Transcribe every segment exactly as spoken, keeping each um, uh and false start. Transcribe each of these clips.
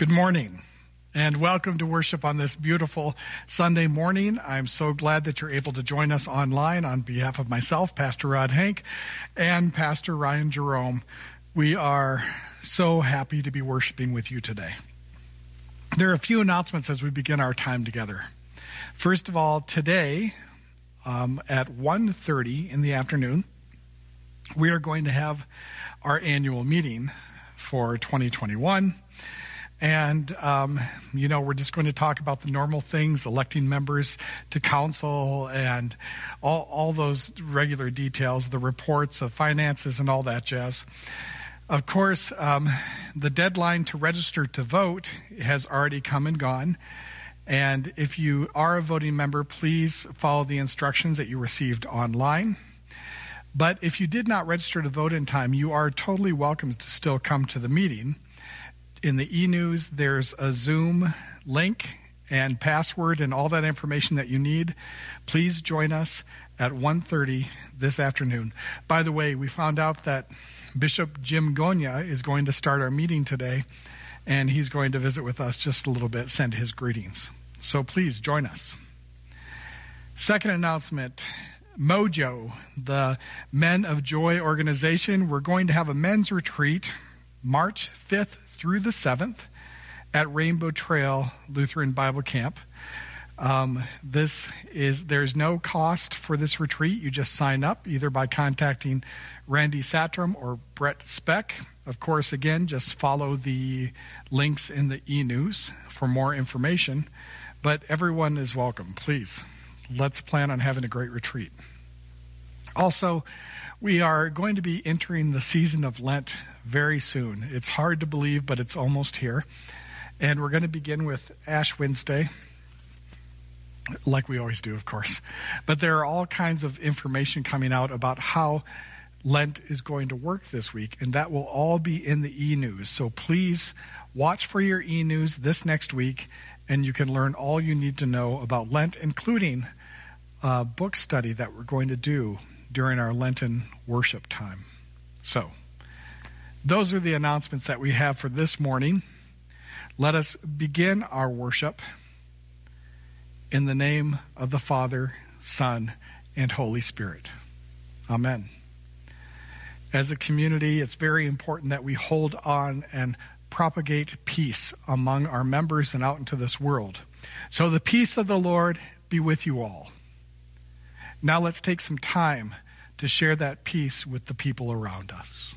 Good morning, and welcome to worship on this beautiful Sunday morning. I'm so glad that you're able to join us online on behalf of myself, Pastor Rod Hank, and Pastor Ryan Jerome. We are so happy to be worshiping with you today. There are a few announcements as we begin our time together. First of all, today um, at one thirty in the afternoon, we are going to have our annual meeting for twenty twenty-one. And, um, you know, we're just going to talk about the normal things, electing members to council and all, all those regular details, the reports of finances and all that jazz. Of course, um, the deadline to register to vote has already come and gone. And if you are a voting member, please follow the instructions that you received online. But if you did not register to vote in time, you are totally welcome to still come to the meeting. In the e-news, there's a Zoom link and password and all that information that you need. Please join us at one thirty this afternoon. By the way, we found out that Bishop Jim Gonya is going to start our meeting today, and he's going to visit with us just a little bit, send his greetings. So please join us. Second announcement, Mojo, the Men of Joy organization, we're going to have a men's retreat March fifth through the seventh at Rainbow Trail Lutheran Bible Camp. Um, this is there's no cost for this retreat. You just sign up either by contacting Randy Satram or Brett Speck. Of course, again, just follow the links in the e-news for more information. But everyone is welcome. Please, let's plan on having a great retreat. Also, we are going to be entering the season of Lent very soon. It's hard to believe, but it's almost here. And we're going to begin with Ash Wednesday, like we always do, of course. But there are all kinds of information coming out about how Lent is going to work this week, and that will all be in the e-news. So please watch for your e-news this next week, and you can learn all you need to know about Lent, including a book study that we're going to do during our Lenten worship time. So, those are the announcements that we have for this morning. Let us begin our worship in the name of the Father, Son, and Holy Spirit. Amen. As a community, it's very important that we hold on and propagate peace among our members and out into this world. So the peace of the Lord be with you all. Now let's take some time to share that peace with the people around us.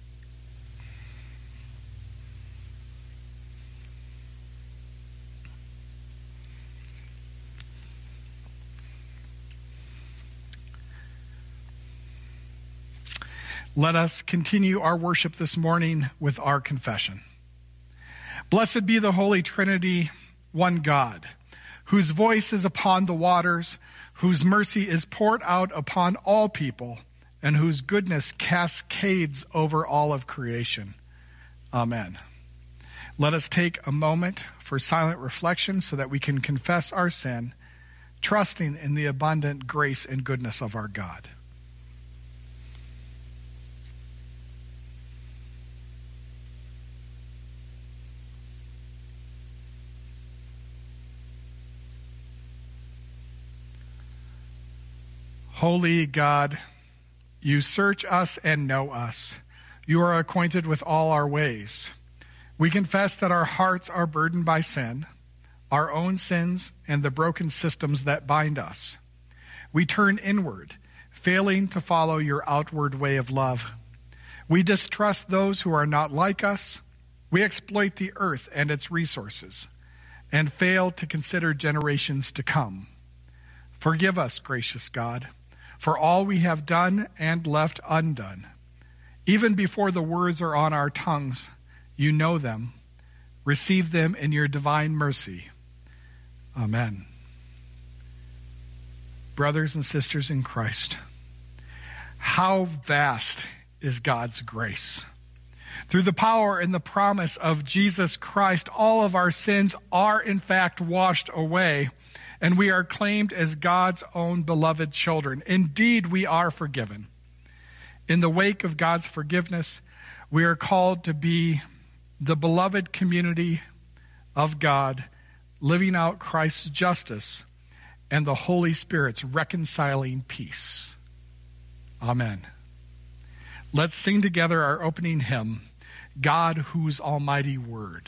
Let us continue our worship this morning with our confession. Blessed be the Holy Trinity, one God, whose voice is upon the waters, whose mercy is poured out upon all people, and whose goodness cascades over all of creation. Amen. Let us take a moment for silent reflection so that we can confess our sin, trusting in the abundant grace and goodness of our God. Holy God, you search us and know us. You are acquainted with all our ways. We confess that our hearts are burdened by sin, our own sins, and the broken systems that bind us. We turn inward, failing to follow your outward way of love. We distrust those who are not like us. We exploit the earth and its resources, and fail to consider generations to come. Forgive us, gracious God, for all we have done and left undone. Even before the words are on our tongues, you know them. Receive them in your divine mercy. Amen. Brothers and sisters in Christ, how vast is God's grace. Through the power and the promise of Jesus Christ, all of our sins are in fact washed away, and we are claimed as God's own beloved children. Indeed, we are forgiven. In the wake of God's forgiveness, we are called to be the beloved community of God, living out Christ's justice, and the Holy Spirit's reconciling peace. Amen. Let's sing together our opening hymn, God, whose almighty word.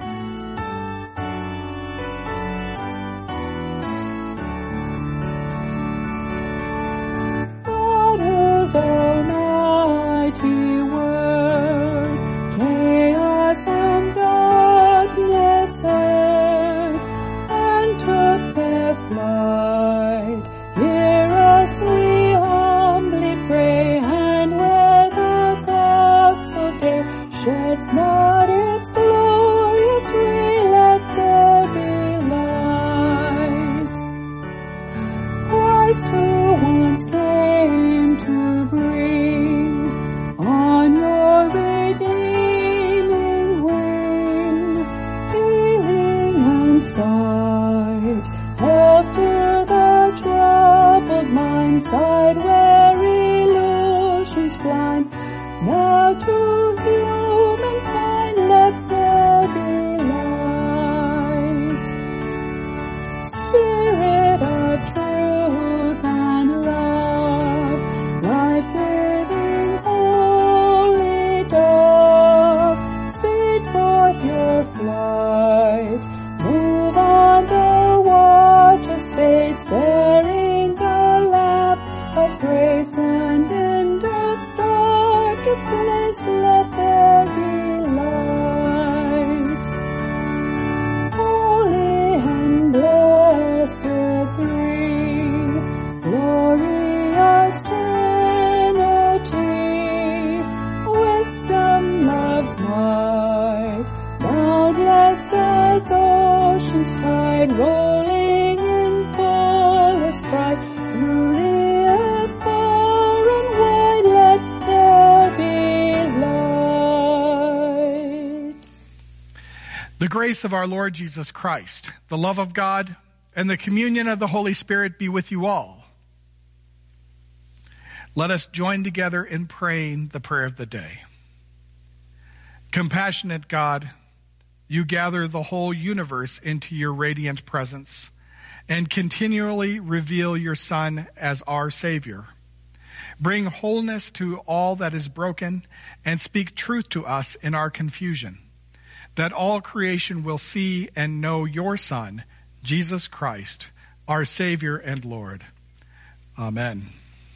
God, whose almighty word, chaos and darkness heard, and took their flight. Hear us, we humbly pray, and where the gospel day sheds not its glorious ray, let there be light. Christ, who once came to bring on your redeeming wing healing and sight, health to the troubled mind, side where illusions blind. Now to humankind let there be light. Spirit of truth and love, life-giving holy dove, speed forth your flight. Move on the water's face, bearing the lamp of grace, and in earth's darkest place let there be light. Holy and blessed three, glorious Trinity, wisdom, love, might, boundless as ocean's tide, rolling in fullest pride, through the earth far and wide, let there be light. The grace of our Lord Jesus Christ, the love of God, and the communion of the Holy Spirit be with you all. Let us join together in praying the prayer of the day. Compassionate God, you gather the whole universe into your radiant presence and continually reveal your Son as our Savior. Bring wholeness to all that is broken and speak truth to us in our confusion, that all creation will see and know your Son, Jesus Christ, our Savior and Lord. Amen.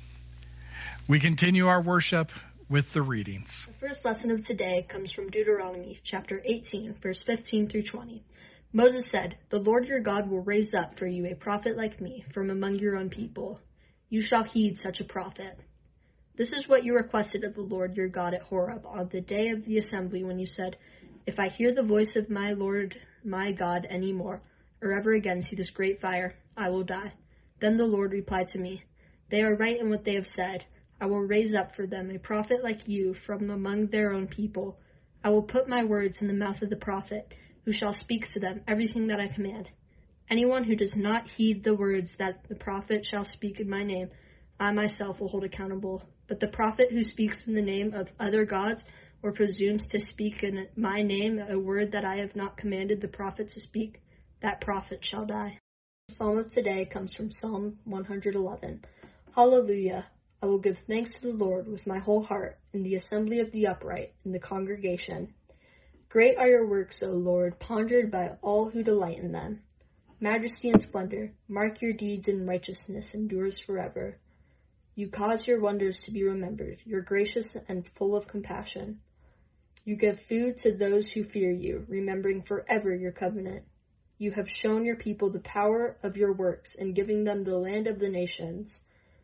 We continue our worship with the readings. The first lesson of today comes from Deuteronomy chapter eighteen, verse fifteen through twenty. Moses said, "The Lord your God will raise up for you a prophet like me from among your own people. You shall heed such a prophet. This is what you requested of the Lord your God at Horeb on the day of the assembly when you said, 'If I hear the voice of my Lord my God any more, or ever again see this great fire, I will die.' Then the Lord replied to me, 'They are right in what they have said. I will raise up for them a prophet like you from among their own people. I will put my words in the mouth of the prophet, who shall speak to them everything that I command. Anyone who does not heed the words that the prophet shall speak in my name, I myself will hold accountable. But the prophet who speaks in the name of other gods or presumes to speak in my name a word that I have not commanded the prophet to speak, that prophet shall die.'" The psalm of today comes from Psalm one hundred eleven. Hallelujah! I will give thanks to the Lord with my whole heart in the assembly of the upright, in the congregation. Great are your works, O Lord, pondered by all who delight in them. Majesty and splendor, mark your deeds, and righteousness endures forever. You cause your wonders to be remembered. You're gracious and full of compassion. You give food to those who fear you, remembering forever your covenant. You have shown your people the power of your works and giving them the land of the nations.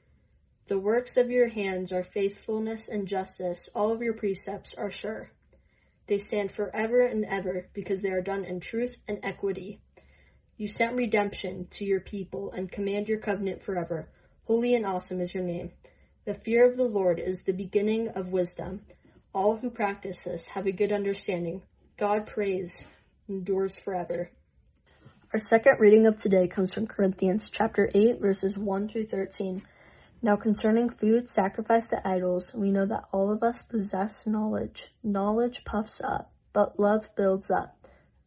The works of your hands are faithfulness and justice. All of your precepts are sure. They stand forever and ever because they are done in truth and equity. You sent redemption to your people and command your covenant forever. Holy and awesome is your name. The fear of the Lord is the beginning of wisdom. All who practice this have a good understanding. God praise endures forever. Our second reading of today comes from Corinthians chapter eight, verses one through thirteen. Now concerning food sacrificed to idols, we know that all of us possess knowledge. Knowledge puffs up, but love builds up.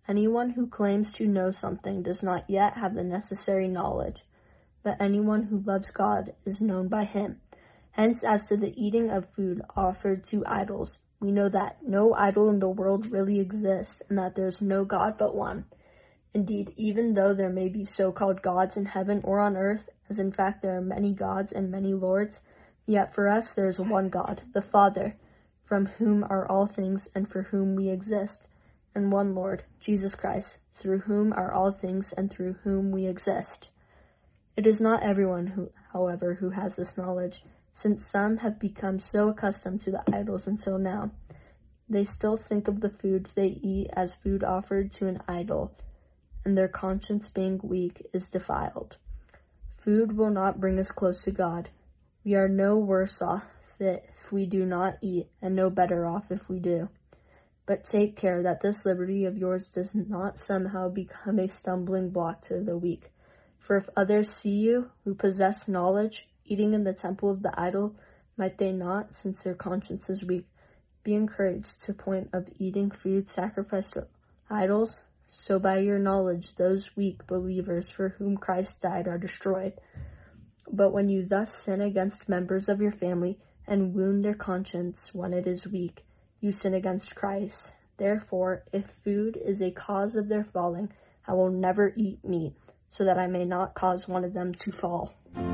Anyone who claims to know something does not yet have the necessary knowledge, but anyone who loves God is known by him. Hence, as to the eating of food offered to idols, we know that no idol in the world really exists, and that there is no God but one. Indeed, even though there may be so-called gods in heaven or on earth, as in fact there are many gods and many lords, yet for us there is one God, the Father, from whom are all things and for whom we exist, and one Lord, Jesus Christ, through whom are all things and through whom we exist. It is not everyone, who, however, who has this knowledge, since some have become so accustomed to the idols until now. They still think of the food they eat as food offered to an idol, and their conscience being weak is defiled. Food will not bring us close to God. We are no worse off if we do not eat, and no better off if we do. But take care that this liberty of yours does not somehow become a stumbling block to the weak. For if others see you, who possess knowledge, eating in the temple of the idol, might they not, since their conscience is weak, be encouraged to the point of eating food sacrificed to idols? So by your knowledge those weak believers for whom Christ died are destroyed. But when you thus sin against members of your family and wound their conscience when it is weak, you sin against Christ. Therefore, if food is a cause of their falling, I will never eat meat, so that I may not cause one of them to fall.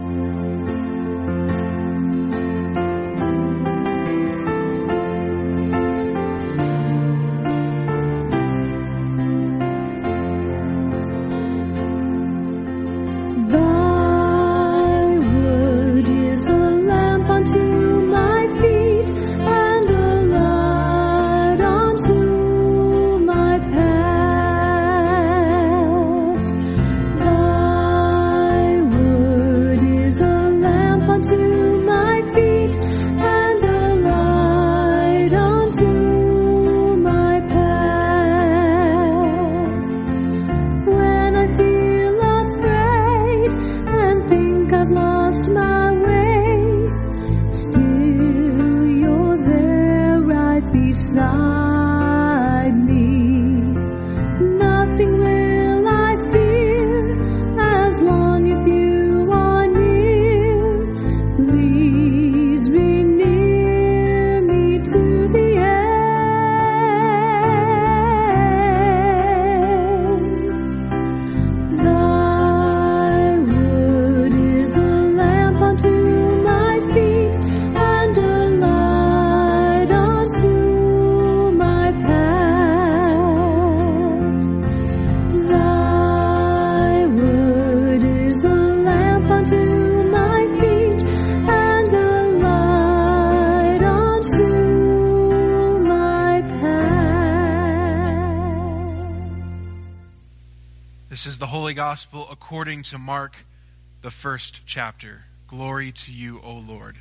This is the Holy Gospel according to Mark, the first chapter. Glory to you, O Lord.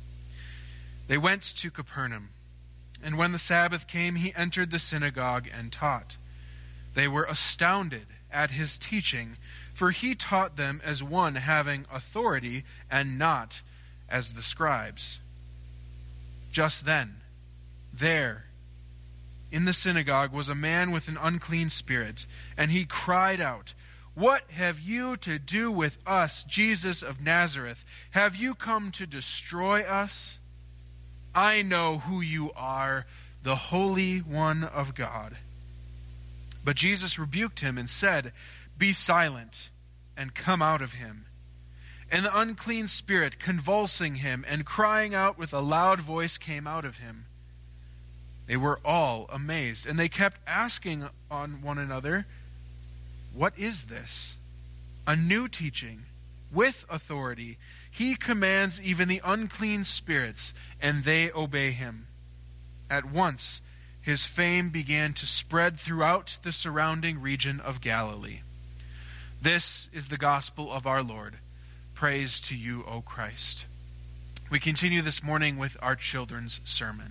They went to Capernaum, and when the Sabbath came, he entered the synagogue and taught. They were astounded at his teaching, for he taught them as one having authority and not as the scribes. Just then, there, in the synagogue was a man with an unclean spirit, and he cried out, "What have you to do with us, Jesus of Nazareth? Have you come to destroy us? I know who you are, the Holy One of God." But Jesus rebuked him and said, "Be silent, and come out of him." And the unclean spirit, convulsing him and crying out with a loud voice, came out of him. They were all amazed, and they kept asking on one another, "What is this? A new teaching with authority. He commands even the unclean spirits, and they obey him." At once his fame began to spread throughout the surrounding region of Galilee. This is the gospel of our Lord. Praise to you, O Christ. We continue this morning with our children's sermon.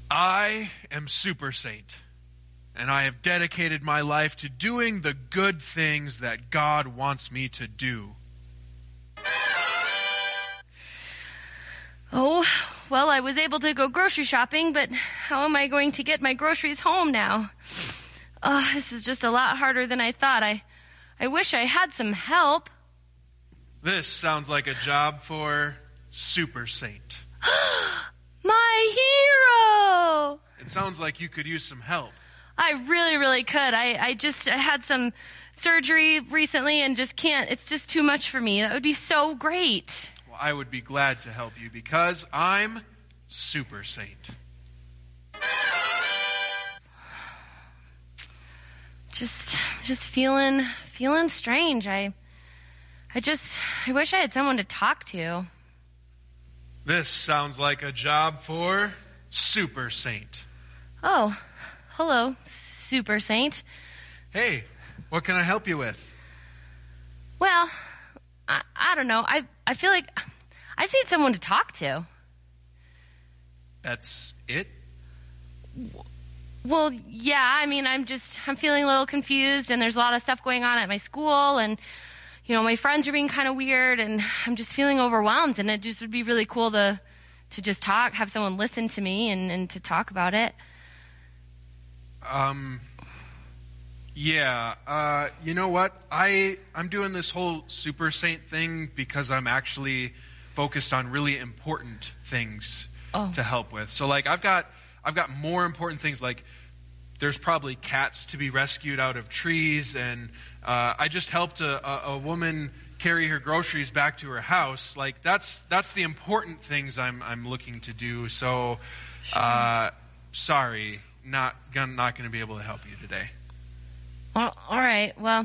I am Super Saint, and I have dedicated my life to doing the good things that God wants me to do. Oh, well, I was able to go grocery shopping, but how am I going to get my groceries home now? Oh, this is just a lot harder than I thought. I, I wish I had some help. This sounds like a job for Super Saint. My hero! It sounds like you could use some help. I really, really could. I, I just I had some surgery recently and just can't. It's just too much for me. That would be so great. Well, I would be glad to help you because I'm Super Saint. Just, just feeling, feeling strange. I, I just, I wish I had someone to talk to. This sounds like a job for Super Saint. Oh, hello, Super Saint. Hey, what can I help you with? Well, I, I don't know. I, I feel like I just need someone to talk to. That's it? Well, yeah, I mean, I'm just, I'm feeling a little confused, and there's a lot of stuff going on at my school, and, you know, my friends are being kind of weird, and I'm just feeling overwhelmed, and it just would be really cool to, to just talk, have someone listen to me, and, and to talk about it. Um, yeah, uh, you know what? I, I'm doing this whole Super Saint thing because I'm actually focused on really important things Oh. to help with. So, like, I've got, I've got more important things, like there's probably cats to be rescued out of trees, and uh, I just helped a, a, a woman carry her groceries back to her house. Like, that's that's the important things I'm I'm looking to do. So, uh, sorry, not gonna, not going to be able to help you today. Well, all right. Well,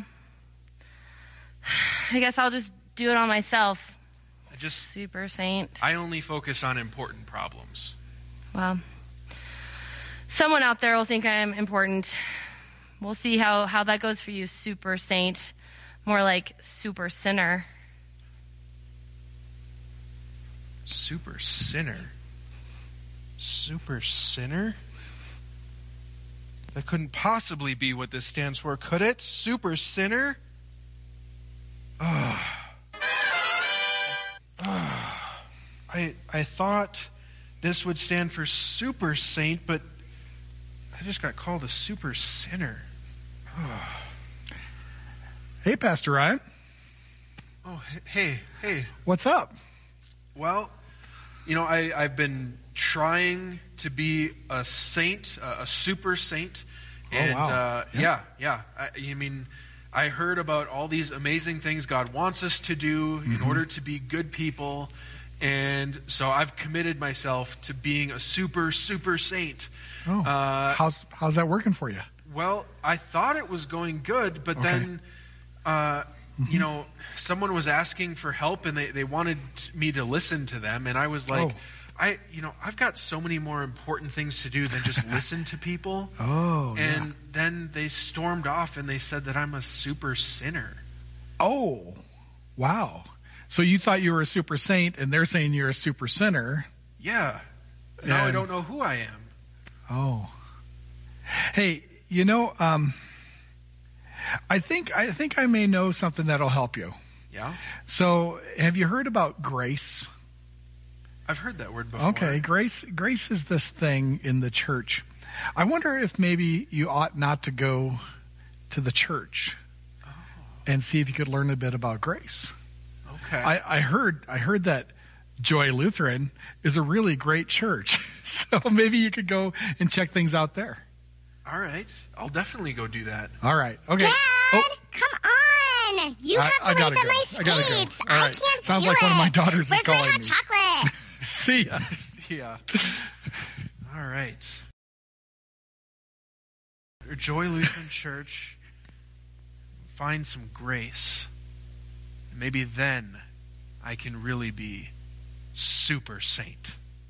I guess I'll just do it on myself. I just Super Saint. I only focus on important problems. Well, someone out there will think I am important. We'll see how, how that goes for you, Super Saint. More like Super Sinner. Super Sinner? Super Sinner? That couldn't possibly be what this stands for, could it? Super Sinner? Oh. Oh. I I thought this would stand for Super Saint, but I just got called a Super Sinner. Oh, Hey, Pastor Ryan. oh hey, hey. What's up? Well, you know, I, I've been trying to be a saint, uh, a super saint. And, oh, wow. uh, yeah, yeah, yeah. I, I mean, I heard about all these amazing things God wants us to do in Mm-hmm. order to be good people. And so I've committed myself to being a super, super saint. Oh, Uh, how's how's that working for you? Well, I thought it was going good, but Okay. then, uh, you know, someone was asking for help, and they, they wanted me to listen to them, and I was like, Oh. I, you know, I've got so many more important things to do than just listen to people. Oh, And yeah. then they stormed off, and they said that I'm a super sinner. Oh, wow. So you thought you were a super saint, and they're saying you're a super sinner. Yeah. Now I And- don't know who I am. Oh. Hey, you know, um, I think I think I may know something that'll help you. Yeah? So, have you heard about grace? I've heard that word before. Okay, grace grace is this thing in the church. I wonder if maybe you ought not to go to the church Oh, and see if you could learn a bit about grace. okay. I, I heard I heard that Joy Lutheran is a really great church. So maybe you could go and check things out there. All right. I'll definitely go do that. All right. Okay. Dad, Oh, come on! You I- have I to gotta lace up go. my I gotta go. skates. All I right. can't Sounds do like it. one of my daughters is Where's my calling hot me. chocolate? see ya. Yeah. All right. Joy Lutheran Church. Find some grace. And maybe then I can really be super saint.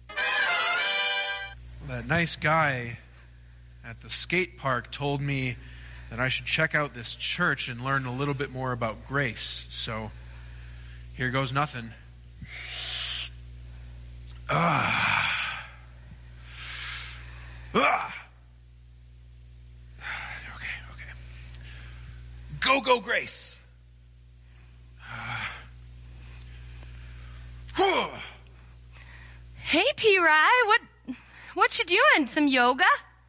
That nice guy at the skate park told me that I should check out this church and learn a little bit more about grace. So here goes nothing. Ah. Ah! Okay, okay. Go, go, Grace. Uh. Hey, P. Rye, what what you doing? Some yoga?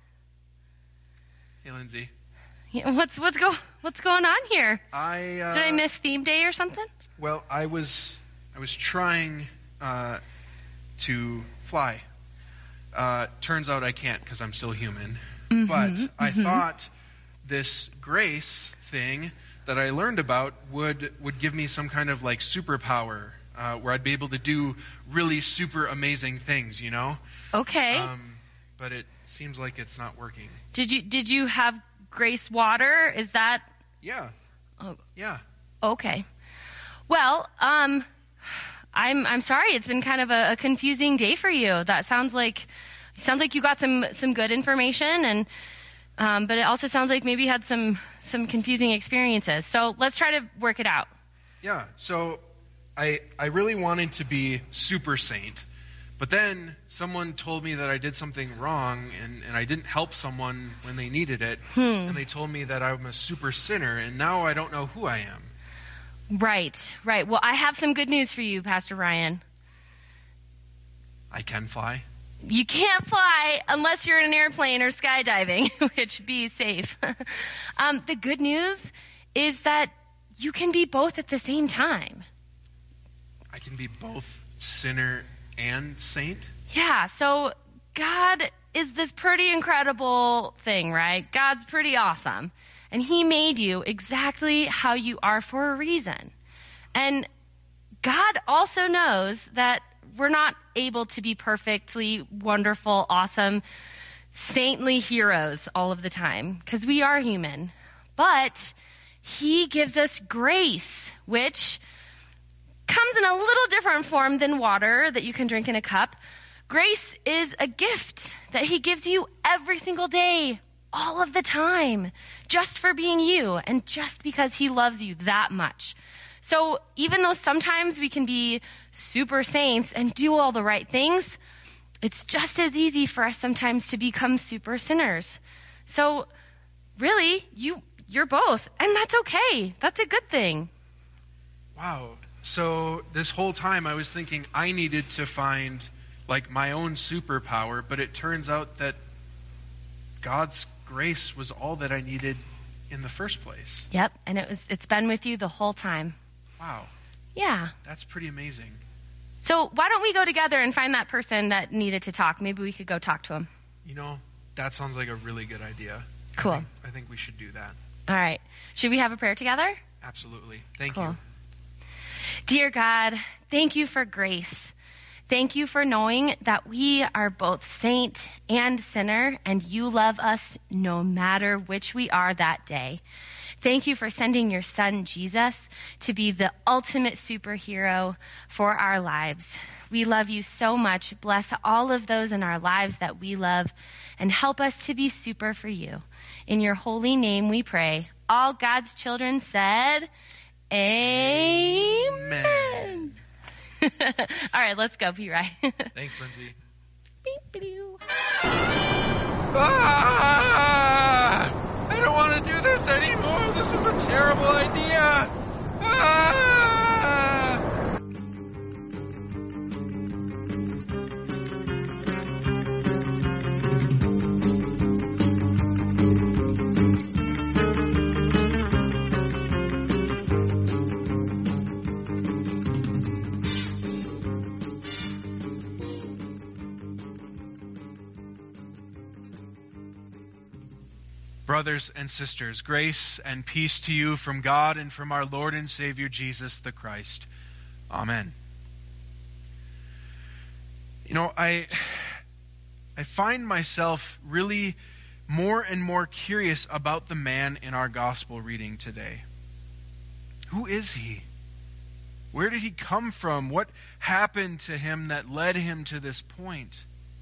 Hey, Lindsay. Yeah, what's what's go what's going on here? I uh, Did I miss theme day or something? Well, I was I was trying uh, to fly. Uh, turns out I can't because I'm still human. Mm-hmm, but I mm-hmm. thought this grace thing that I learned about would would give me some kind of like superpower uh, where I'd be able to do really super amazing things, you know? Okay. Um, but it seems like it's not working. Did you did you have grace water? Is that? Yeah. Oh, Yeah. okay. Well, um, I'm I'm sorry. It's been kind of a, a confusing day for you. That sounds like sounds like you got some some good information, and um, but it also sounds like maybe you had some some confusing experiences. So let's try to work it out. Yeah. So I I really wanted to be super saint. But then someone told me that I did something wrong and, and I didn't help someone when they needed it. Hmm. And they told me that I'm a super sinner, and now I don't know who I am. Right, right. Well, I have some good news for you, Pastor Ryan. I can fly? You can't fly unless you're in an airplane or skydiving, which be safe. um, the good news is that you can be both at the same time. I can be both sinner and saint? Yeah, so God is this pretty incredible thing, right? God's pretty awesome. And he made you exactly how you are for a reason. And God also knows that we're not able to be perfectly wonderful, awesome, saintly heroes all of the time, because we are human. But he gives us grace, which comes in a little different form than water that you can drink in a cup. Grace is a gift that he gives you every single day, all of the time, just for being you and just because he loves you that much. So even though sometimes we can be super saints and do all the right things, it's just as easy for us sometimes to become super sinners. So really, you, you're both, and that's okay. That's a good thing. Wow. So this whole time I was thinking I needed to find like my own superpower, but it turns out that God's grace was all that I needed in the first place. Yep, and it was it's been with you the whole time. Wow. Yeah. That's pretty amazing. So why don't we go together and find that person that needed to talk? Maybe we could go talk to him. You know, that sounds like a really good idea. Cool. I think, I think we should do that. All right. Should we have a prayer together? Absolutely. Thank Cool. you. Dear God, thank you for grace. Thank you for knowing that we are both saint and sinner, and you love us no matter which we are that day. Thank you for sending your son, Jesus, to be the ultimate superhero for our lives. We love you so much. Bless all of those in our lives that we love, and help us to be super for you. In your holy name we pray. All God's children said, Amen. Amen. All right, let's go, P. Rye. Thanks, Lindsay. Beep-a-doo. Ah! I don't want to do this anymore. This was a terrible idea. Ah! Brothers and sisters, grace and peace to you from God and from our Lord and Savior Jesus the Christ. Amen. You know, I I find myself really more and more curious about the man in our gospel reading today. Who is he? Where did he come from? What happened to him that led him to this point?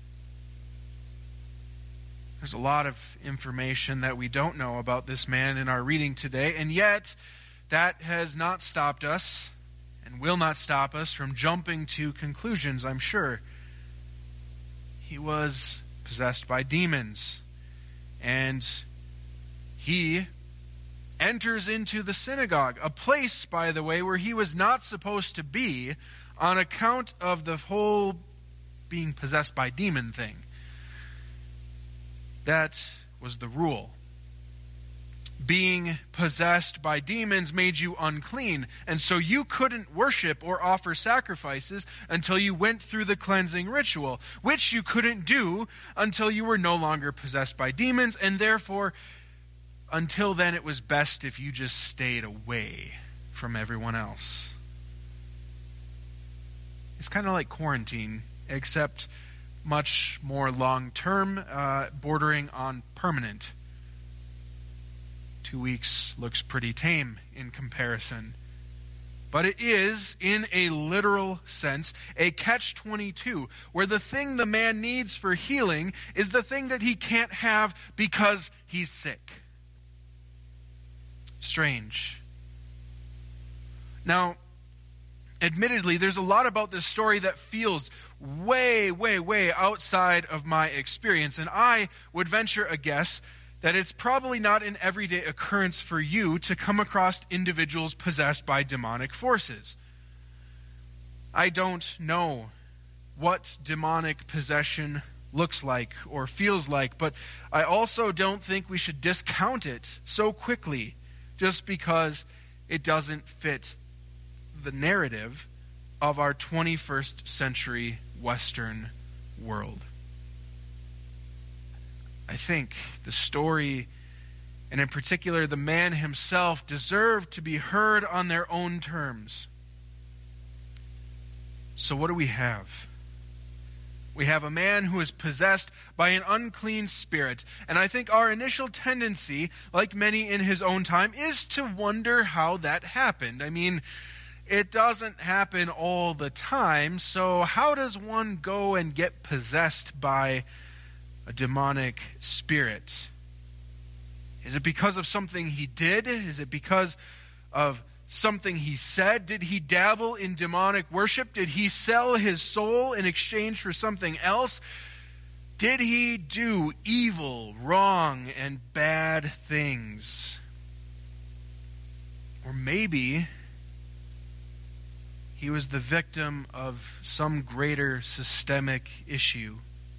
There's a lot of information that we don't know about this man in our reading today, and yet that has not stopped us and will not stop us from jumping to conclusions, I'm sure. He was possessed by demons. And he enters into the synagogue, a place, by the way, where he was not supposed to be on account of the whole being possessed by demon thing. That was the rule. Being possessed by demons made you unclean, and so you couldn't worship or offer sacrifices until you went through the cleansing ritual, which you couldn't do until you were no longer possessed by demons, and therefore, until then it was best if you just stayed away from everyone else. It's kind of like quarantine, except much more long-term, uh, bordering on permanent. Two weeks looks pretty tame in comparison. But it is, in a literal sense, a catch twenty-two, where the thing the man needs for healing is the thing that he can't have because he's sick. Strange. Now, admittedly, there's a lot about this story that feels way, way, way outside of my experience, and I would venture a guess that it's probably not an everyday occurrence for you to come across individuals possessed by demonic forces. I don't know what demonic possession looks like or feels like, but I also don't think we should discount it so quickly just because it doesn't fit the narrative of our twenty-first century Western world. I think the story, and in particular the man himself, deserve to be heard on their own terms. So what do we have? We have a man who is possessed by an unclean spirit. And I think our initial tendency, like many in his own time, is to wonder how that happened. I mean, it doesn't happen all the time, so how does one go and get possessed by a demonic spirit? Is it because of something he did? Is it because of something he said? Did he dabble in demonic worship? Did he sell his soul in exchange for something else? Did he do evil, wrong, and bad things? Or maybe he was the victim of some greater systemic issue.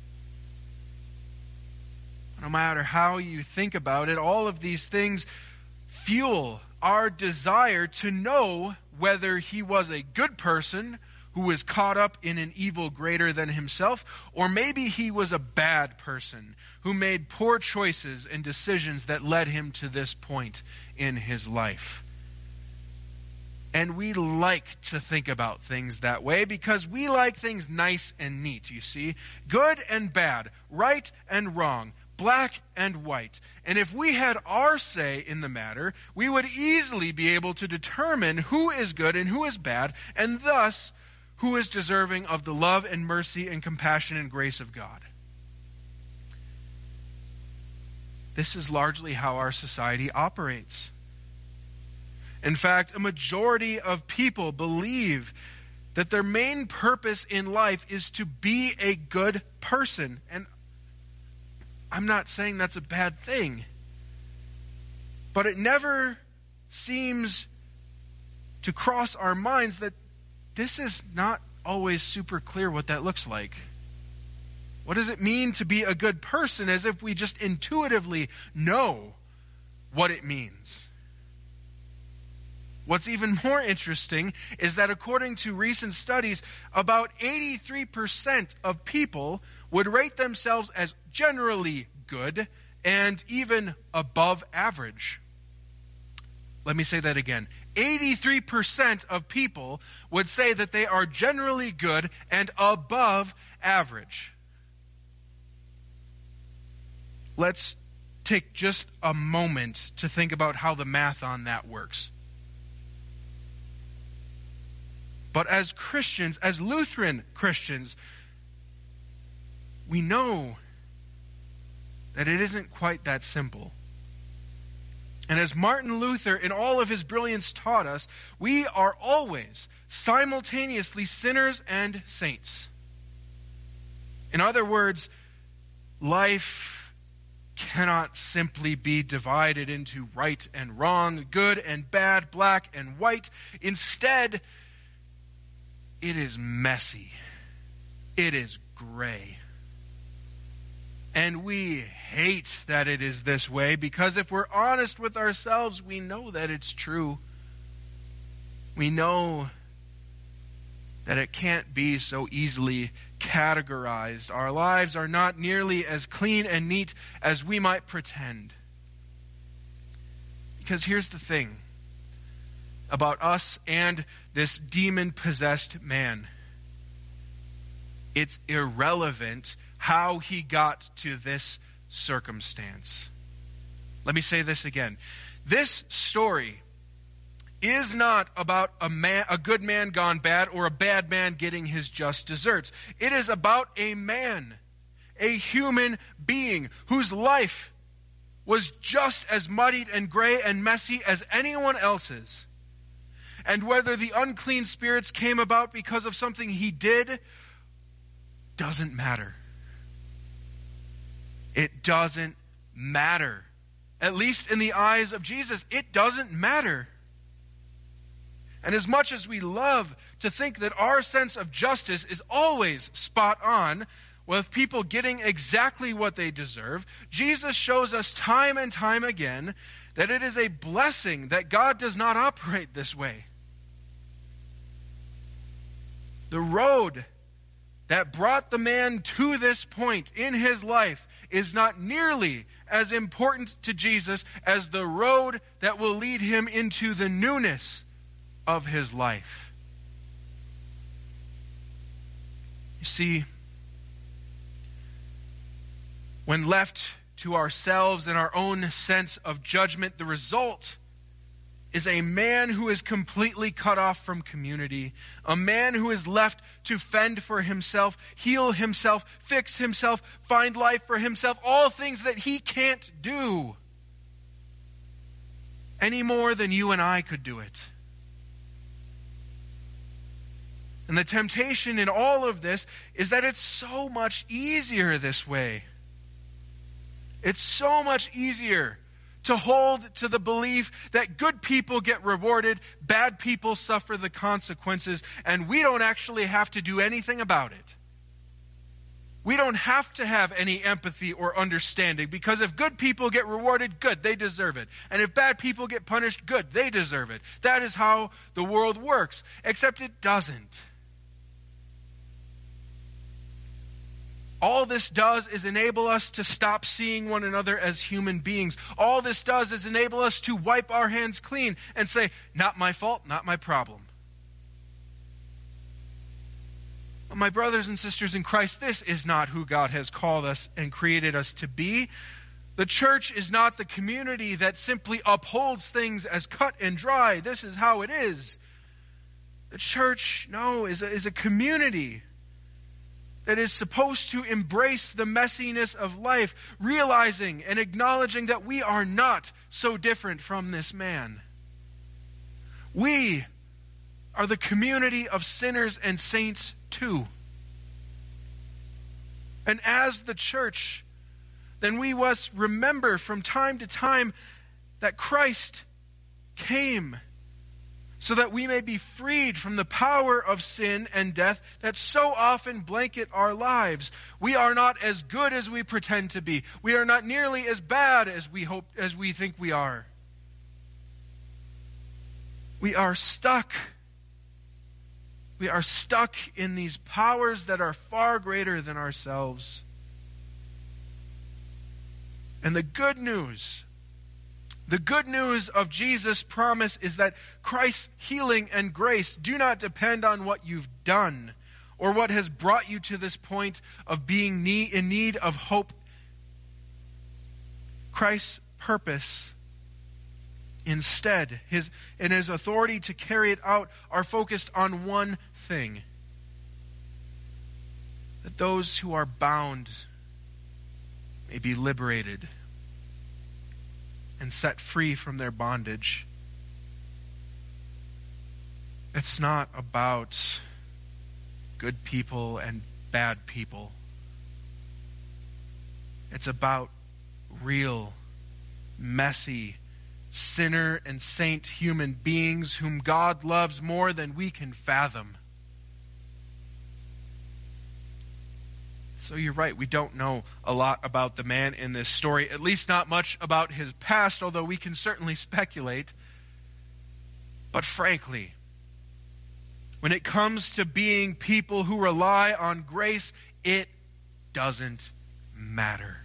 No matter how you think about it, all of these things fuel our desire to know whether he was a good person who was caught up in an evil greater than himself, or maybe he was a bad person who made poor choices and decisions that led him to this point in his life. And we like to think about things that way because we like things nice and neat, you see. Good and bad, right and wrong, black and white. And if we had our say in the matter, we would easily be able to determine who is good and who is bad, and thus who is deserving of the love and mercy and compassion and grace of God. This is largely how our society operates. In fact, a majority of people believe that their main purpose in life is to be a good person. And I'm not saying that's a bad thing. But it never seems to cross our minds that this is not always super clear what that looks like. What does it mean to be a good person, as if we just intuitively know what it means? What's even more interesting is that according to recent studies, about eighty-three percent of people would rate themselves as generally good and even above average. Let me say that again. eighty-three percent of people would say that they are generally good and above average. Let's take just a moment to think about how the math on that works. But as Christians, as Lutheran Christians, we know that it isn't quite that simple. And as Martin Luther, in all of his brilliance, taught us, we are always simultaneously sinners and saints. In other words, life cannot simply be divided into right and wrong, good and bad, black and white. Instead, it is messy. It is gray. And we hate that it is this way, because if we're honest with ourselves, we know that it's true. We know that it can't be so easily categorized. Our lives are not nearly as clean and neat as we might pretend. Because here's the thing about us and this demon-possessed man. It's irrelevant how he got to this circumstance. Let me say this again. This story is not about a man, a good man gone bad, or a bad man getting his just deserts. It is about a man, a human being whose life was just as muddied and gray and messy as anyone else's. And whether the unclean spirits came about because of something he did doesn't matter. It doesn't matter. At least in the eyes of Jesus, it doesn't matter. And as much as we love to think that our sense of justice is always spot on, with people getting exactly what they deserve, Jesus shows us time and time again that it is a blessing that God does not operate this way. The road that brought the man to this point in his life is not nearly as important to Jesus as the road that will lead him into the newness of his life. You see, when left to ourselves and our own sense of judgment, the result is a man who is completely cut off from community, a man who is left to fend for himself, heal himself, fix himself, find life for himself, all things that he can't do any more than you and I could do it. And the temptation in all of this is that it's so much easier this way. It's so much easier to hold to the belief that good people get rewarded, bad people suffer the consequences, and we don't actually have to do anything about it. We don't have to have any empathy or understanding, because if good people get rewarded, good, they deserve it. And if bad people get punished, good, they deserve it. That is how the world works, except it doesn't. All this does is enable us to stop seeing one another as human beings. All this does is enable us to wipe our hands clean and say, not my fault, not my problem. But my brothers and sisters in Christ, this is not who God has called us and created us to be. The church is not the community that simply upholds things as cut and dry. This is how it is. The church, no, is a, is a community that is supposed to embrace the messiness of life, realizing and acknowledging that we are not so different from this man. We are the community of sinners and saints too. And as the church, then we must remember from time to time that Christ came so that we may be freed from the power of sin and death that so often blanket our lives. We are not as good as we pretend to be. We are not nearly as bad as we hope, as we think we are. We are stuck. We are stuck in these powers that are far greater than ourselves. And the good news The good news of Jesus' promise is that Christ's healing and grace do not depend on what you've done or what has brought you to this point of being in need of hope. Christ's purpose, instead, his and his authority to carry it out are focused on one thing: that those who are bound may be liberated and set free from their bondage. It's not about good people and bad people. It's about real, messy, sinner and saint human beings whom God loves more than we can fathom. So you're right, we don't know a lot about the man in this story, at least not much about his past, although we can certainly speculate. But frankly, when it comes to being people who rely on grace, it doesn't matter.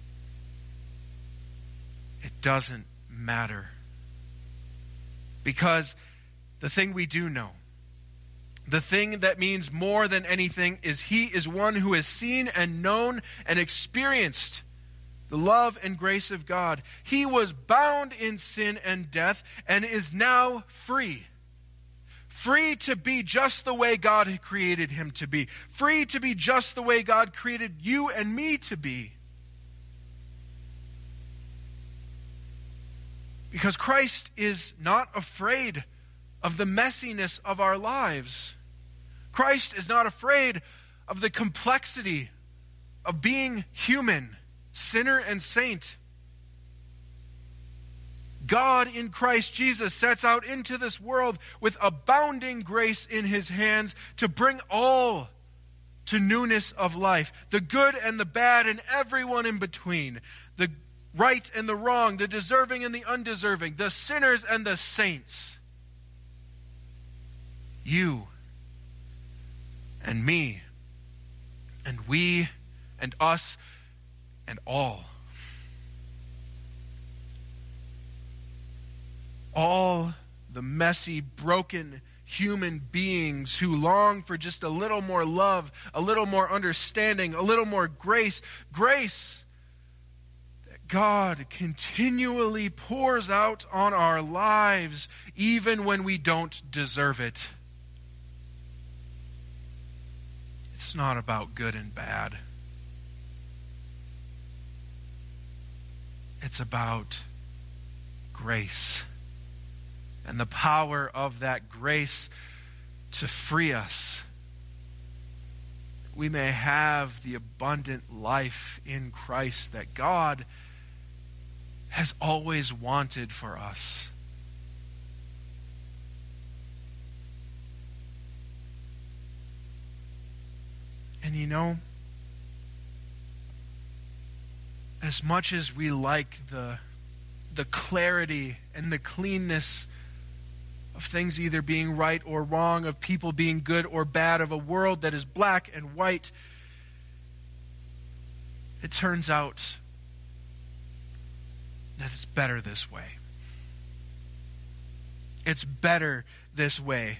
It doesn't matter. Because the thing we do know, the thing that means more than anything, is he is one who has seen and known and experienced the love and grace of God. He was bound in sin and death and is now free. Free to be just the way God had created him to be. Free to be just the way God created you and me to be. Because Christ is not afraid of the messiness of our lives. Christ is not afraid of the complexity of being human, sinner and saint. God in Christ Jesus sets out into this world with abounding grace in his hands to bring all to newness of life. The good and the bad and everyone in between. The right and the wrong, the deserving and the undeserving, the sinners and the saints. You and me and we and us and all. All the messy, broken human beings who long for just a little more love, a little more understanding, a little more grace. Grace that God continually pours out on our lives, even when we don't deserve it. It's not about good and bad. It's about grace. And the power of that grace to free us. We may have the abundant life in Christ that God has always wanted for us. And you know, as much as we like the, the clarity and the cleanness of things either being right or wrong, of people being good or bad, of a world that is black and white, it turns out that it's better this way. It's better this way.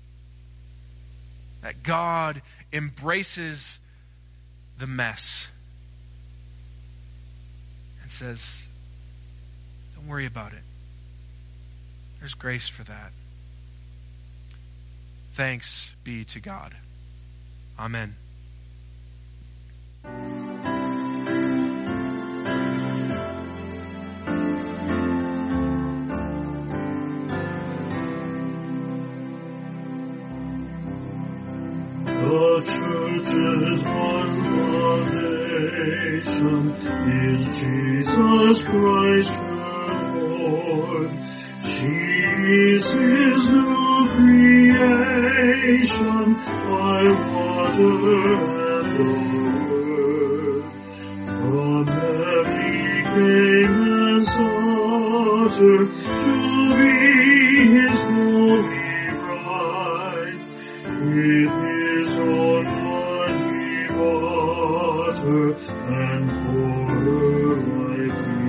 That God embraces the mess and says, don't worry about it. There's grace for that. Thanks be to God. Amen. The church's one foundation is Jesus Christ her Lord. She is his new creation by water and the word. From heaven came and utter to be his holy bride. With his own blood he bought her and for her life he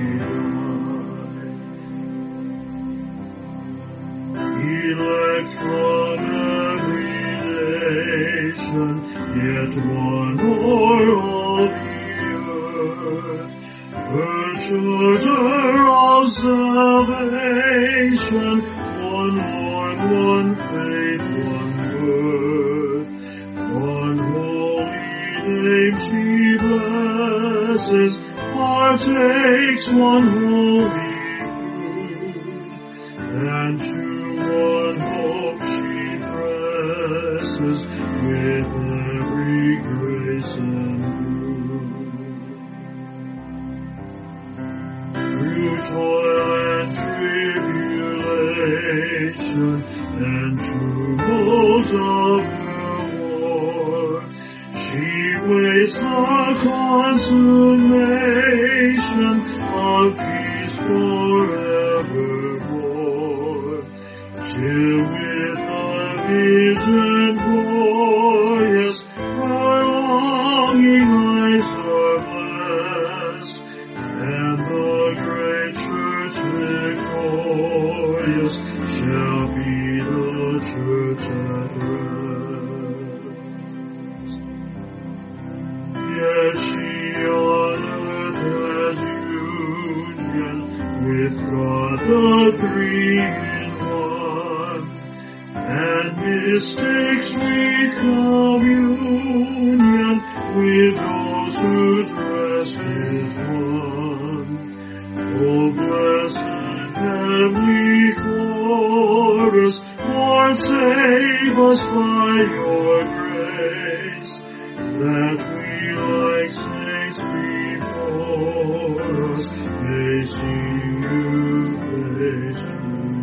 died. Elect from every nation, yet one Lord of the earth, purchaser of salvation, one Lord, one faith, one birth, one holy name she blesses, partakes one holy food, and to one hope she presses with every grace and good. toil and tribulation and troubles of her war. She waits the consummation of peace forevermore, till with the vision glorious her longing eyes are blessed, and the great church victorious shall be the church at rest. Yet she on earth has union with God the Three in One, and mistakes sweet communion with those whose rest is won. O blessed heavenly chorus, Lord, save us by your grace, that we like saints before us may see you face to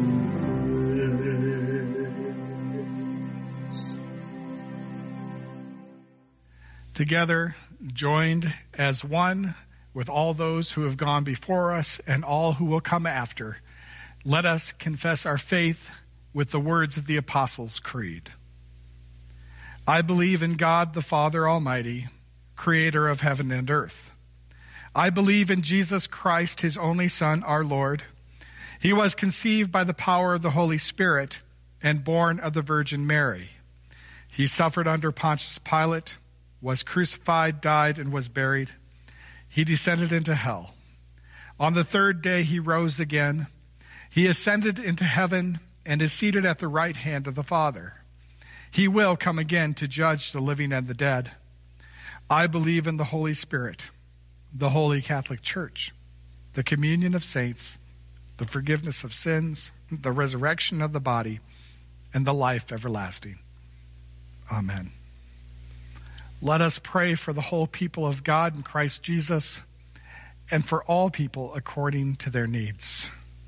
face. Together, joined as one with all those who have gone before us and all who will come after, let us confess our faith with the words of the Apostles' Creed. I believe in God the Father Almighty, creator of heaven and earth. I believe in Jesus Christ, his only Son, our Lord. He was conceived by the power of the Holy Spirit and born of the Virgin Mary. He suffered under Pontius Pilate, was crucified, died, and was buried. He descended into hell. On the third day he rose again. He ascended into heaven and is seated at the right hand of the Father. He will come again to judge the living and the dead. I believe in the Holy Spirit, the Holy Catholic Church, the communion of saints, the forgiveness of sins, the resurrection of the body, and the life everlasting. Amen. Let us pray for the whole people of God in Christ Jesus and for all people according to their needs.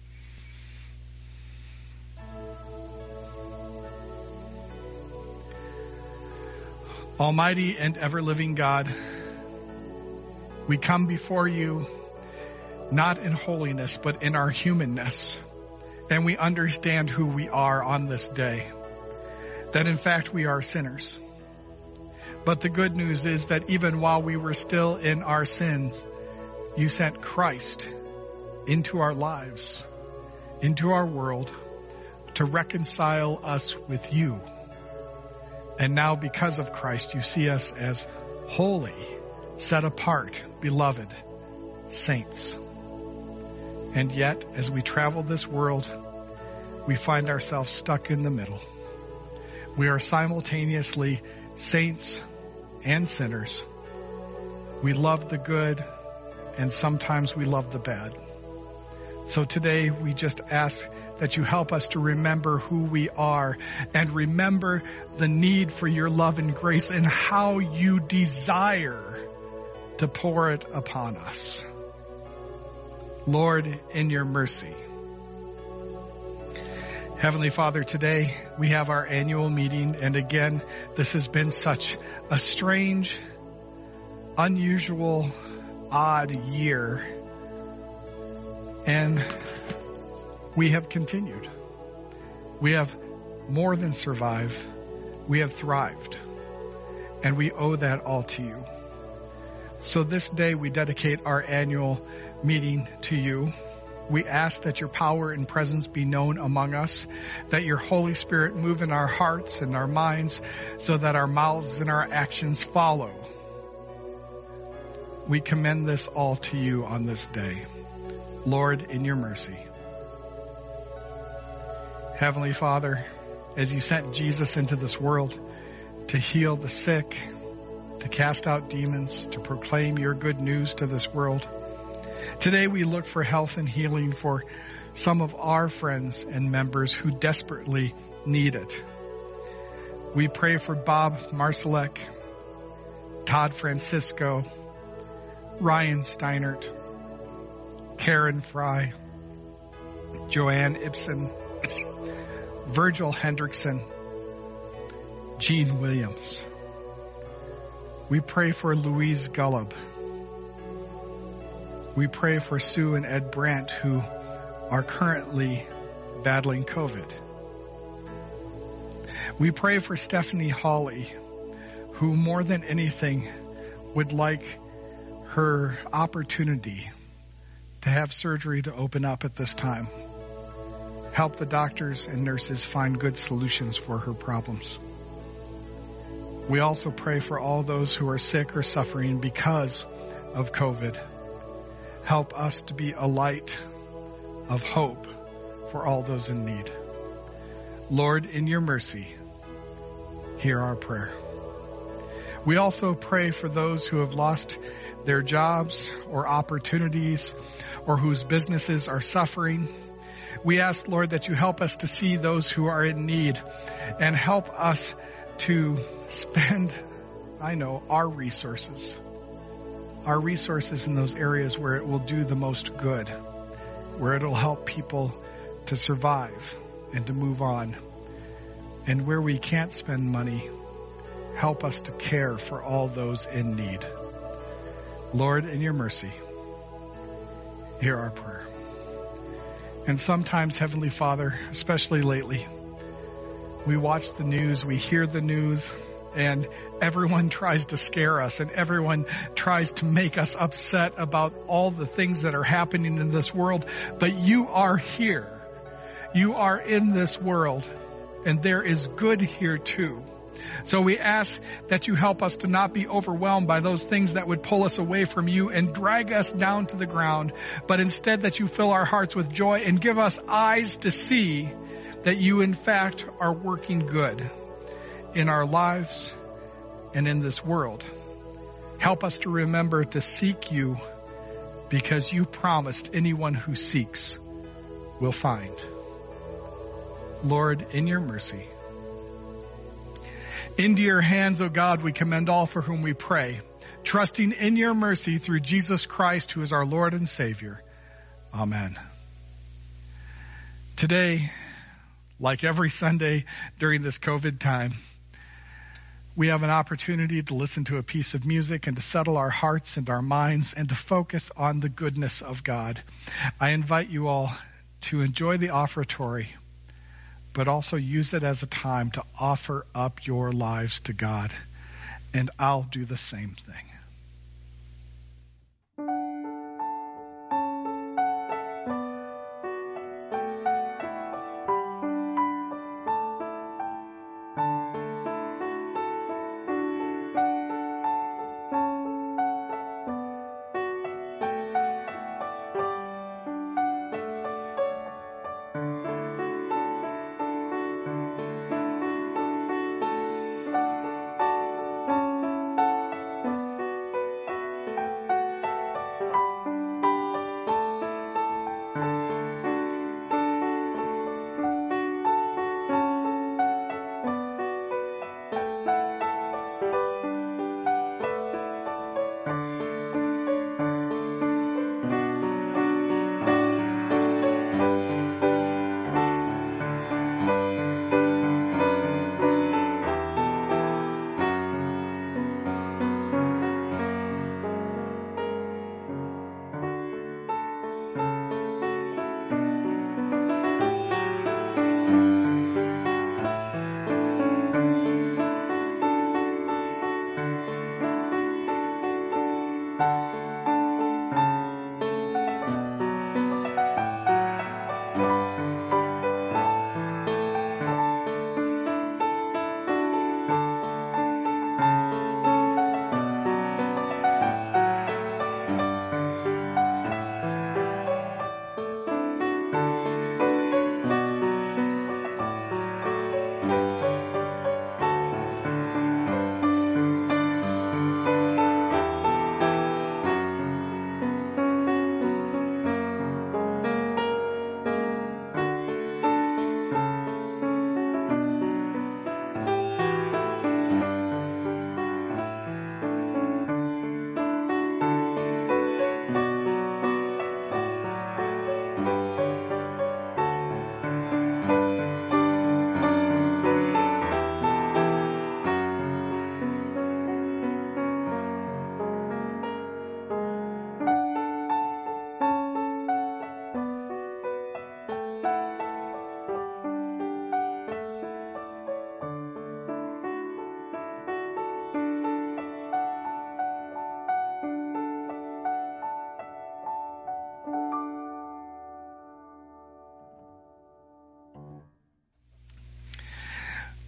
Almighty and ever-living God, we come before you not in holiness but in our humanness, and we understand who we are on this day, that in fact we are sinners. But the good news is that even while we were still in our sins, you sent Christ into our lives, into our world, to reconcile us with you. And now because of Christ, you see us as holy, set apart, beloved saints. And yet, as we travel this world, we find ourselves stuck in the middle. We are simultaneously saints and sinners. We love the good, and sometimes we love the bad. So today we just ask that you help us to remember who we are and remember the need for your love and grace and how you desire to pour it upon us. Lord, in your mercy. Heavenly Father, today we have our annual meeting, and again, this has been such a strange, unusual, odd year, and we have continued. We have more than survived. We have thrived, and we owe that all to you. So this day we dedicate our annual meeting to you. We ask that your power and presence be known among us, that your Holy Spirit move in our hearts and our minds so that our mouths and our actions follow. We commend this all to you on this day. Lord, in your mercy. Heavenly Father, as you sent Jesus into this world to heal the sick, to cast out demons, to proclaim your good news to this world, today we look for health and healing for some of our friends and members who desperately need it. We pray for Bob Marsalek, Todd Francisco, Ryan Steinert, Karen Fry, Joanne Ibsen, Virgil Hendrickson, Gene Williams. We pray for Louise Gullub. We pray for Sue and Ed Brandt, who are currently battling COVID. We pray for Stephanie Hawley, who more than anything would like her opportunity to have surgery to open up at this time. Help the doctors and nurses find good solutions for her problems. We also pray for all those who are sick or suffering because of COVID. Help us to be a light of hope for all those in need. Lord, in your mercy, hear our prayer. We also pray for those who have lost their jobs or opportunities or whose businesses are suffering. We ask, Lord, that you help us to see those who are in need and help us to spend, I know, our resources, our resources in those areas where it will do the most good, where it'll help people to survive and to move on. And where we can't spend money, help us to care for all those in need. Lord, in your mercy, hear our prayer. And sometimes, Heavenly Father, especially lately, we watch the news, we hear the news, and everyone tries to scare us, and everyone tries to make us upset about all the things that are happening in this world. But you are here. You are in this world, and there is good here too. So we ask that you help us to not be overwhelmed by those things that would pull us away from you and drag us down to the ground, but instead that you fill our hearts with joy and give us eyes to see that you in fact are working good in our lives and in this world. Help us to remember to seek you, because you promised anyone who seeks will find. Lord, in your mercy, into your hands, O God, we commend all for whom we pray, trusting in your mercy through Jesus Christ, who is our Lord and Savior. Amen. Today, like every Sunday during this COVID time, we have an opportunity to listen to a piece of music and to settle our hearts and our minds and to focus on the goodness of God. I invite you all to enjoy the offertory, but also use it as a time to offer up your lives to God. And I'll do the same thing.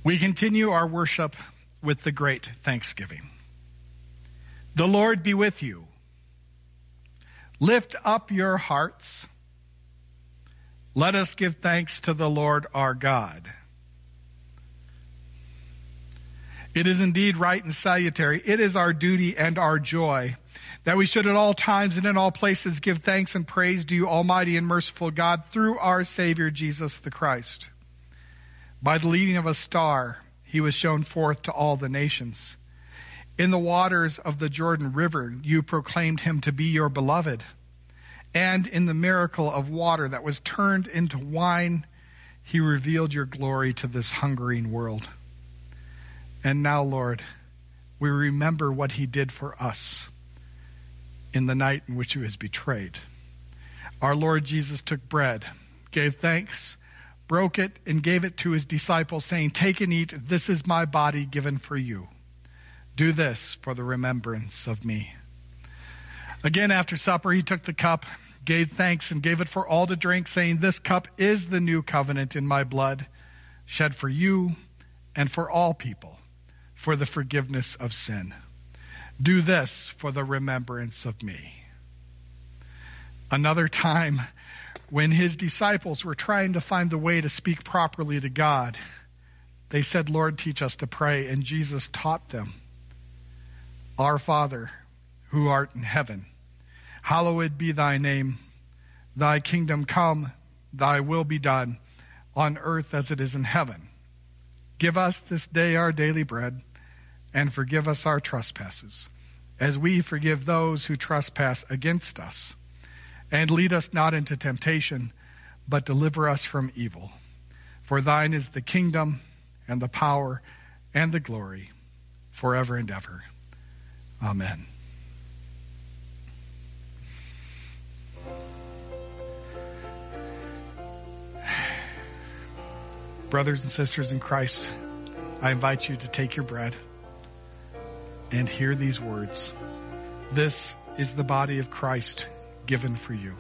We continue our worship with the great thanksgiving. The Lord be with you. Lift up your hearts. Let us give thanks to the Lord our God. It is indeed right and salutary. It is our duty and our joy that we should at all times and in all places give thanks and praise to you, Almighty and merciful God, through our Savior Jesus the Christ. By the leading of a star, he was shown forth to all the nations. In the waters of the Jordan River, you proclaimed him to be your beloved. And in the miracle of water that was turned into wine, he revealed your glory to this hungering world. And now, Lord, we remember what he did for us in the night in which he was betrayed. Our Lord Jesus took bread, gave thanks, broke it, and gave it to his disciples, saying, "Take and eat. This is my body given for you. Do this for the remembrance of me." Again, after supper, he took the cup, gave thanks, and gave it for all to drink, saying, "This cup is the new covenant in my blood, shed for you and for all people, for the forgiveness of sin. Do this for the remembrance of me." Another time, when his disciples were trying to find the way to speak properly to God, they said, "Lord, teach us to pray." And Jesus taught them, "Our Father, who art in heaven, hallowed be thy name. Thy kingdom come, thy will be done, on earth as it is in heaven. Give us this day our daily bread, and forgive us our trespasses, as we forgive those who trespass against us. And lead us not into temptation, but deliver us from evil. For thine is the kingdom, and the power, and the glory, forever and ever. Amen. Brothers and sisters in Christ, I invite you to take your bread and hear these words. This is the body of Christ given for you.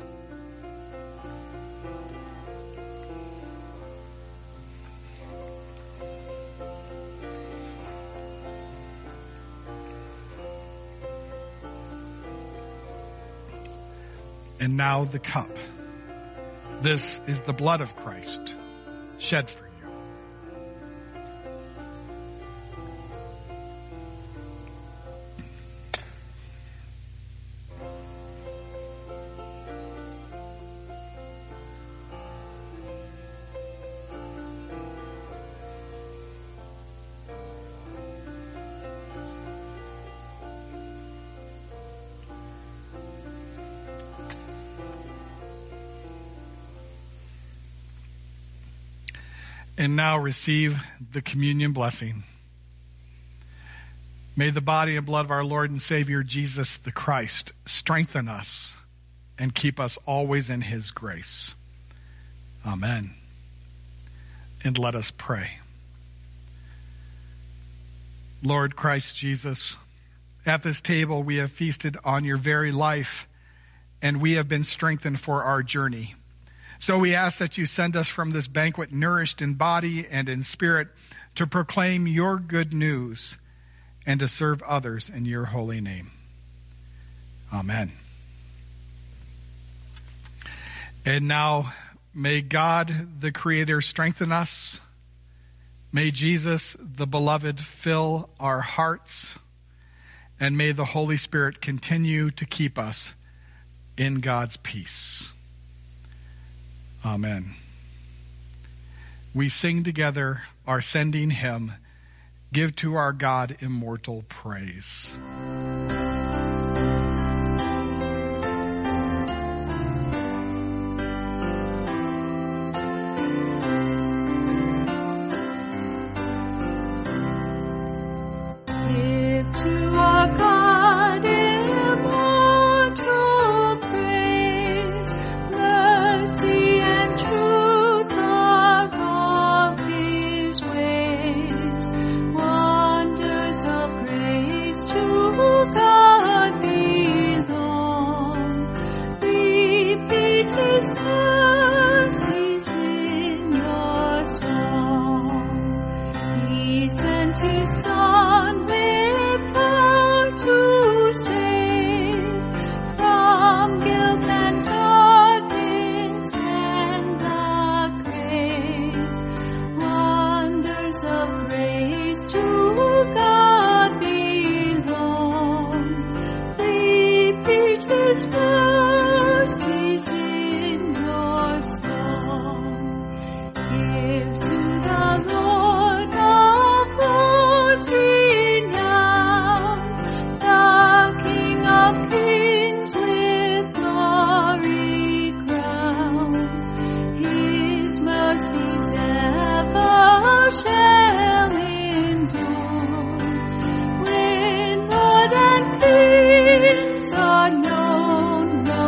And now the cup. This is the blood of Christ, shed for you. And now receive the communion blessing. May the body and blood of our Lord and Savior Jesus the Christ strengthen us and keep us always in his grace. Amen. And let us pray. Lord Christ Jesus, at this table we have feasted on your very life, and we have been strengthened for our journey. So we ask that you send us from this banquet nourished in body and in spirit to proclaim your good news and to serve others in your holy name. Amen. And now may God, the Creator, strengthen us. May Jesus, the Beloved, fill our hearts. And may the Holy Spirit continue to keep us in God's peace. Amen. We sing together our sending hymn, Give to Our God Immortal Praise. Give to our God immortal praise, mercy and truth are all his ways. Wonders of grace to God belong. Repeat his mercies in your song. He His Son with power to save from guilt and darkness and the grave. Wonders of grace to God belong. Repeat His mercies in your song. Give to the Lord of lords renown, the King of kings with glory crowned. His mercies ever shall endure, when Lord and kings are known no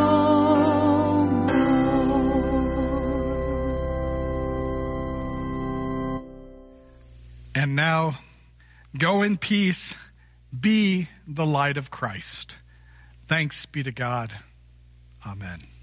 more. And now, go in peace, be the light of Christ. Thanks be to God. Amen.